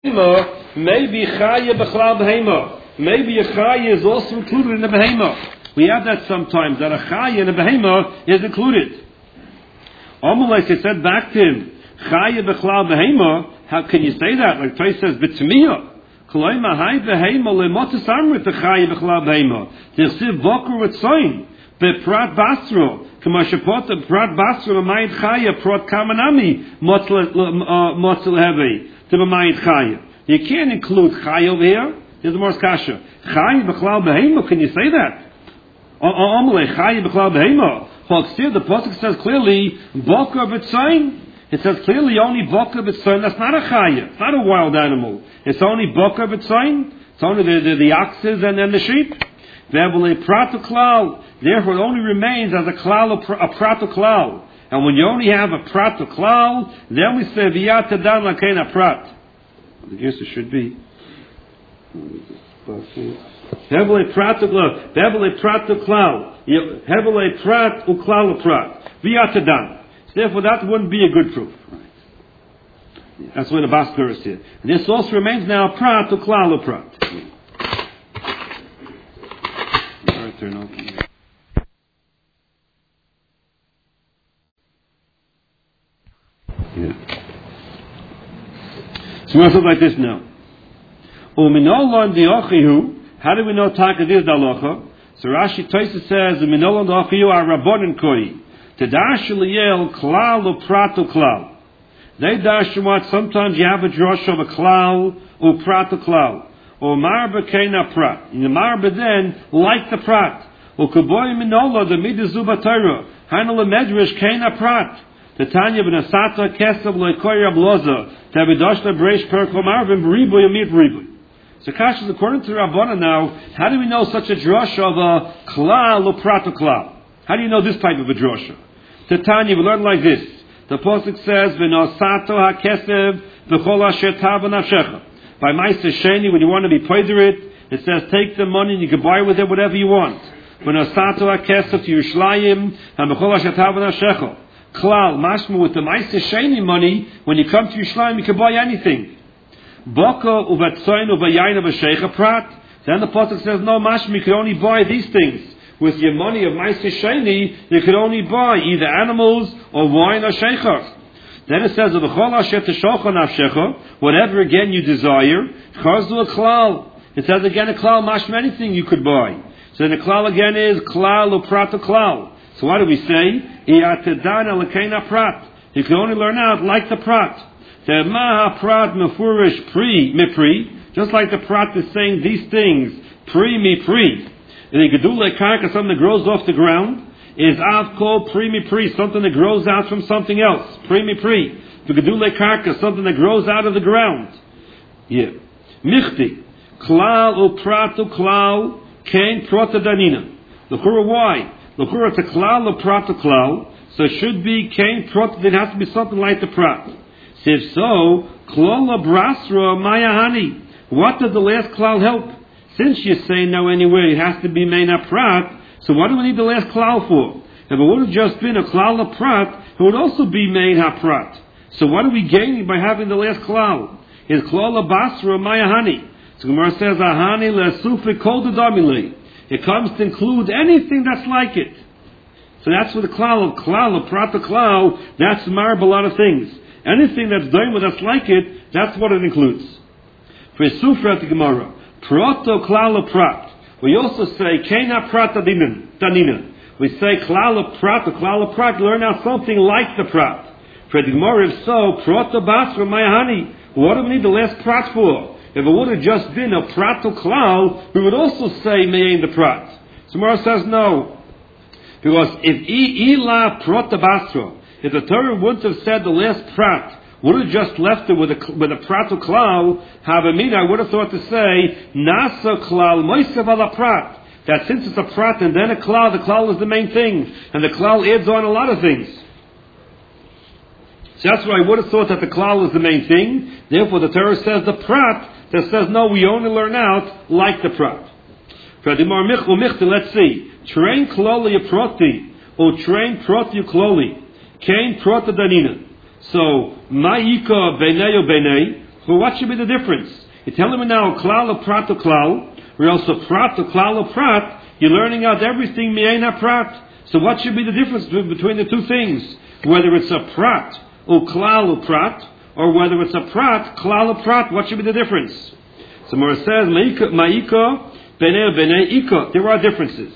maybe chaya b'chlal behema. Maybe a chaya is also included in the behema. We have that sometimes, that a chaya in a behema is included. Amalek said back to him, chaya b'chlal behema, how can you say that? Like Tais says, b'tzmiya. Koloima hai behema lemotis amrit the chaya b'chlal behema. T'chsiv boker with soin, beprat basro. Kama shepota prat basro l'mayit chaya, prat kamanami, motzel hevi, to b'mayit chaya. You can't include chaya over here. There's a more kasha. Chaya b'chlal behema, can you say that? Amalek chaya b'chlal behema. The pasuk says clearly, boker b'tzayin. It says clearly only boker b'tzayin. That's not a chaya. It's not a wild animal. It's only boker b'tzayin. It's only the oxes and the sheep. V'evole pratu klal. Therefore, it only remains as a klal, a pratu klal. And when you only have a pratu klal, then we say v'yat tadan lakein prat. I guess it should be. Heavily pratu klal. Heavily pratu klal. Heavily prat uklal prat. V'yat tadan. Therefore, that wouldn't be a good proof. That's where the Basker is here. This also remains now prat uklal prat. Turn open here. Yeah. So we'll like this now. How do we know Takadis Dalacha? So Rashi Taisa says, Uminolon Dachihu are Rabbonin Koi. Tadash Liel Klal or Prato Klal. They dash what sometimes you have a drosh of a klal or prato klal. Or marba kena prat. In the marba then, like the prat. Or kaboy minola, the midazuba Torah. Hanala medrash kena prat. The Tanya b'nasata kesav loikoyer abloza. Tabidoshna breish per komarvim b'ribu yamit b'ribu. So Kashas, according to Rabbana now, how do we know such a drosha of a klal or prato klal? How do you know this type of a drosha? The Tanya, we learn like this. The Pasuk says, v'nosato hakesev v'chol asher tava nafshecha. By Ma'aser Sheni, when you want to be poiderit, it says take the money and you can buy with it whatever you want. When Asato HaKesef to Yerushalayim and B'chol HaShatav HaShecho. Klal, mashma with the Ma'aser Sheni money, when you come to Yerushalayim you can buy anything. Boka uvatzoin uvayayin uvashecha prat. Then the Pasuk says no, mashma you can only buy these things. With your money of Ma'aser Sheni, you can only buy either animals or wine or sheicha. Then it says, whatever again you desire, it says again a klal, mashma anything you could buy. So the klal again is klal or prat or klal. So what do we say? You can only learn out like the prat. The maha prat mefurish mipri, just like the prat is saying these things, pri mi pri. And the gedule karka, something that grows off the ground, is avko primi pri, something that grows out from something else. Primi pri. The gedule karka, something that grows out of the ground. Yeah. Michti. Klal u pratu klal kain prota danina. L'chura why? L'chura to klal u pratu klal, so it should be kain prota, it has to be something like the prat. So if so, klola brasra mayahani. What did the last klal help? Since you say no anyway, it has to be meina prat, so what do we need the last klal for? If it would have just been a klal of prat, it would also be made ha-prat. So what are we gaining by having the last klal? Is klal of basra mayahani. So Gemara says, ahani le'asufi kol d'damili. It comes to include anything that's like it. So that's what the klal of prat the klal, that's the marb a lot of things. Anything that's done with that's like it, that's what it includes. For sufra the Gemara, proto klal of prat. We also say, Kena prat danina. We say, klal of prat, learn out something like the prat. For the Gemara, if so, proto basra mayahani. What do we need the last prat for? If it would have just been a prat to klal, we would also say, mayin the prat. So Gemara says, no. Because if ila proto basra, if the Torah wouldn't have said the last prat, would have just left it with a prat to klal, I would have thought to say, nasa klal moisev ala prat. That since it's a prat and then a klal, the klal is the main thing. And the klal adds on a lot of things. So that's why I would have thought that the klal is the main thing. Therefore the Torah says the prat, that says no, we only learn out like the prat. Let's see. Train kloli proti, or train proti kloli. Kain prota danina. So, ma'ika b'nei o b'nei, But what should be the difference? You're telling me now, klal prat to klal, or else prat to klal prat, you're learning out everything mi'ena prat. So what should be the difference between the two things? Whether it's a prat, or klal prat, or whether it's a prat, klal prat, what should be the difference? So Mora says, ma'ika, b'nei ika, there are differences.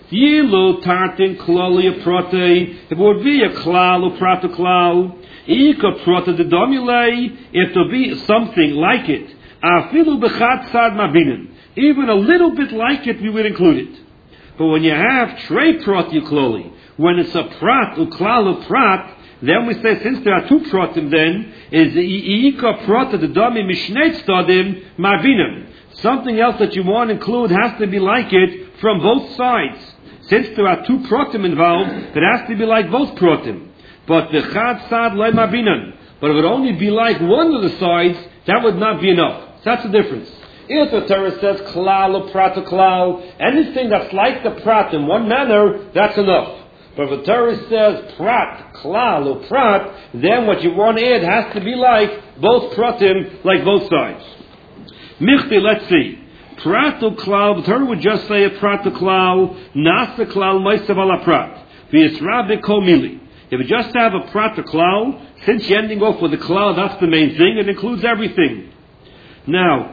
Yilu tartin klali prote, if it would be a klal prat to klal, ika prote de domule, if to be something like it, afilu b'chat sad mabinin, even a little bit like it, we would include it. But when you have trei prot yukloli, when it's a prat uklal prat, then we say since there are two pratim, then is iika prot the dami mishnei stadim marbinim. Something else that you want to include has to be like it from both sides. Since there are two pratim involved, it has to be like both pratim. But the chad sad le marbinim. But it would only be like one of the sides, that would not be enough. So that's the difference. If the Torah says klal or prat or klal, anything that's like the prat in one manner, that's enough. But if the Torah says prat, klal or prat, then what you want to add has to be like both pratim, like both sides. Michti, let's see. Prat or klal, the Torah would just say a prat or klal, nasa klal meisav ala prat. V'yisra b'kol mili. If you just have a prat or klal, since you're ending off with the klal, that's the main thing, it includes everything. Now,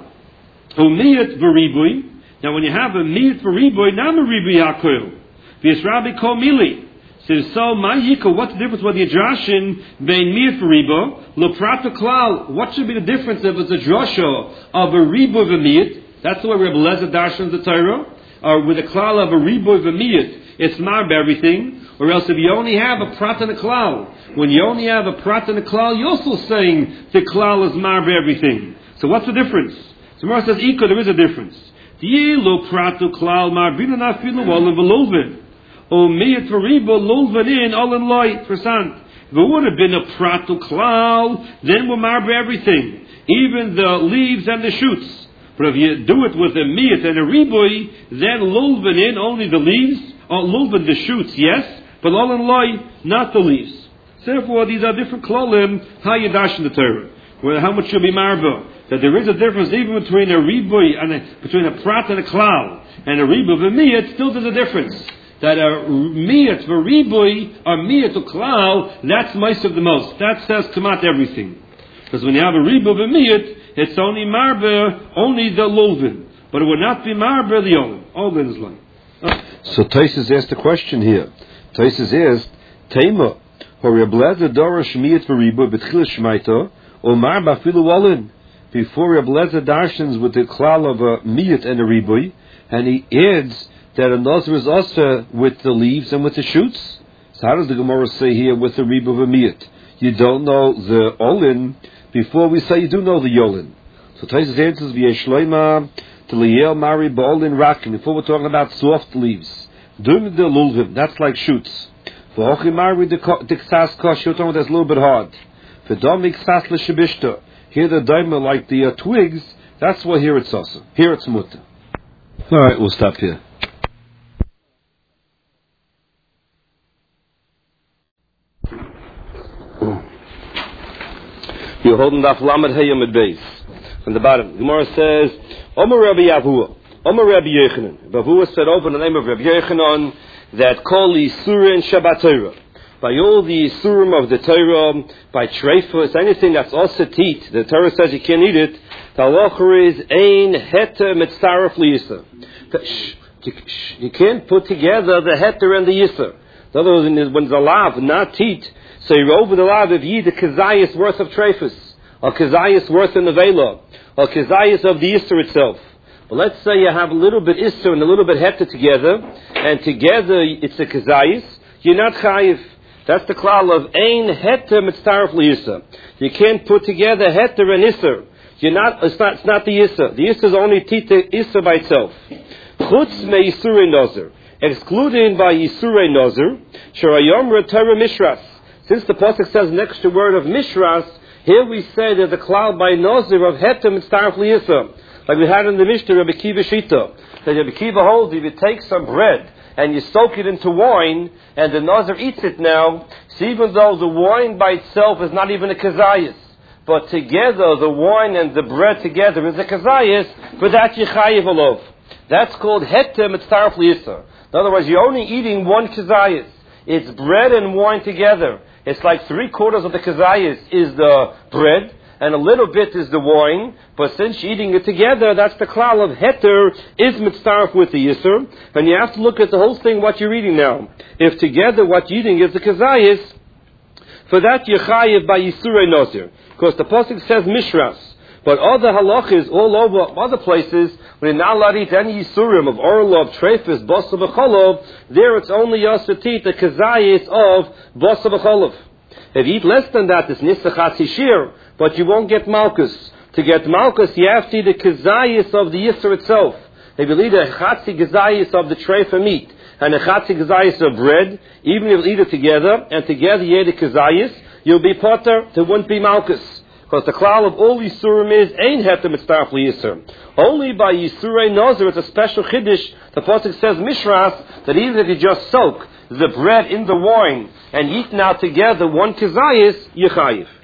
umiyat v'ribui. Now, when you have a miyat v'ribui, nam a ribui hakoil. V'yisrabi kol mili. So ma'yika, what's the difference with the drashin bein miyat v'ribu? Lo prat klal. What should be the difference if it's a drasha of a ribu v'miyat? That's the way Rebbe Lezer darshans the Torah. Or with a klal of a ribu v'miyat, it's marb everything. Or else if you only have a prat and a klal, when you only have a prat and a klal, you're also saying the klal is marb everything. So what's the difference? So Mara says, Iko, there is a difference. Yilo pratu klal marbina nafilu olin v'lulvin. O miyat v'ribo lulvin in olin loy. Percent. If it would have been a pratu klal, then we'll marbe everything. Even the leaves and the shoots. But if you do it with a miyat and a ribui, then lulvin in only the leaves, or lulvin the shoots, yes, but olin loy, not the leaves. Therefore, these are different klalim, how you dash in the Torah. How much should be marba? That there is a difference even between a ribui and between a prat and a klal and a ribu v'miyat. Still, there's a difference. That a miyat v'ribui or miyat or klal, that's most of the most. That says kamat everything. Because when you have a ribu v'miyat, it's only marba, only the lulvin, but it would not be marba the olin. Olin is like. So Taisus asked the question here. Taisus asked, Tema, hori ablaza dorosh miyat v'ribui b'tchil shmaita or marba filu olin. Before Reb Lezer darshans with the klal of a miyat and a ribui, and he adds that a nazir is also with the leaves and with the shoots. So how does the Gemara say here with the ribui of a miyat? You don't know the olin before we say you do know the yolin. So Taisus answers v'yeshloima to liyel mari ba'olin rakin. Before we're talking about soft leaves, dun the lulvim, that's like shoots. V'hochi mari the ksas kosh, you're talking about that's a little bit hard. V'dom ksas l'shibishta. Here the daima like the twigs, that's why here it's also. Here it's muta. Alright, we'll stop here. You're holding daf lamed heyam at base. From the bottom. Gemara says, Omer Rabbi Yavua, Omer Rabbi Yechanan. Yavua said over the name of Rabbi Yechanan that call Yisurin Shabbat Torah. By all the Yisurim of the Torah, by treifus, anything that's also teat, the Torah says you can't eat it, the halacha is ein heter mitzaref liyisa. You can't put together the heter and the yisur. In other words, when it's a lav, not teat, so you're over the lav of yid, the kazayas worth of treifus, or kazayas worth in the vela, or kazayas of the yisur itself. But let's say you have a little bit yisur and a little bit heter together, and together it's a kazayas, you're not chayiv. That's the klal of ein heter mitzaref liyisa. You can't put together heter and isser. It's not the isser. The isser is only tita isser by itself. Chutz me yisurei nozer, excluding by yisurei nozer, sherayom retera mishras. Since the pasuk says next to word of mishras, here we say there's a klal by nozer of heter mitzaref liyisa, like we had in the Mishnah Rabbi Kiva Shita. That Rabbi Kiva holds if you take some bread and you soak it into wine, and the Nazir eats it now, so even though the wine by itself is not even a kazayas, but together, the wine and the bread together is a kazayis, for that you chayiv alov. That's called heter mitzaref liyisur. In other words, you're only eating one kazayis. It's bread and wine together. It's like 3/4 of the kazayis is the bread, and a little bit is the wine, but since you're eating it together, that's the klal of heter is mitzaref with the yisur, and you have to look at the whole thing, what you're eating now. If together what you're eating is the kazayis, for that you're chayiv by yisurei nozir, because the pasuk says mishras, but other halachas all over other places, when you're not allowed to eat any yisurim of orlov, trefis, basa b'cholov, there it's only yasser to eat the kazayis of basa b'cholov. If you eat less than that, it's nisachat hishir, but you won't get malchus. To get malchus, you have to eat the kazayis of the yisur itself. If you eat a chatzi kazayis of the trefa meat, and a chatzi kazayis of bread, even if you eat it together, and together you eat the kazayis, you'll be potter, there won't be malchus. Because the klal of all yisurim is ein heter mitzaref liyisur. Only by yisurei nozer, it's a special chiddush. The pasuk says mishras, that even if you just soak the bread in the wine and eat now together one kazayis, you chayiv.